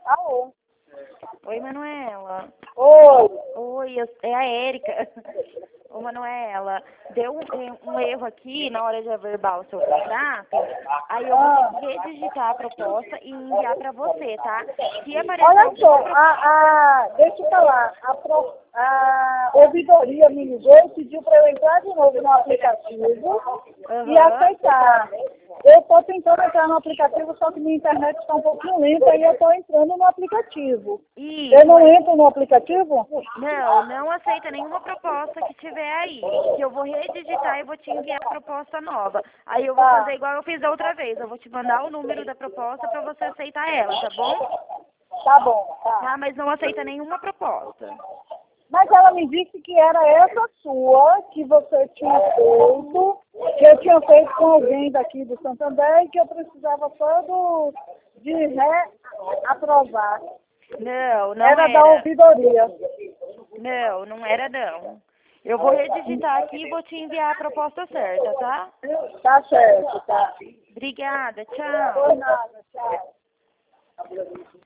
Alô? Oi, Manuela. Oi. Oi, é a Érica. Ô, Manuela, deu um erro aqui na hora de averbar o seu contrato. Aí eu vou ter que redigitar a proposta e enviar pra você, tá? Se aparecer Olha só, alguma deixa eu falar, a ouvidoria me ligou e pediu para eu entrar de novo no aplicativo e aceitar. Eu estou tentando entrar no aplicativo, só que minha internet está um pouquinho lenta e eu estou entrando no aplicativo. Isso, Eu não entro no aplicativo? não aceita nenhuma proposta que tiver aí. Que eu vou redigitar e vou te enviar a proposta nova. Aí eu vou fazer igual eu fiz da outra vez. Eu vou te mandar o número da proposta pra você aceitar ela, tá bom? Tá bom, tá. Tá, mas não aceita nenhuma proposta. Mas ela me disse que era essa sua, que você tinha feito, que eu tinha feito com alguém daqui do Santander e que eu precisava só de reaprovar. Não Era era. da ouvidoria. Não era não. Eu vou redigitar aqui e vou te enviar a proposta certa, tá? Tá certo, tá. Obrigada, tchau. Por nada, tchau.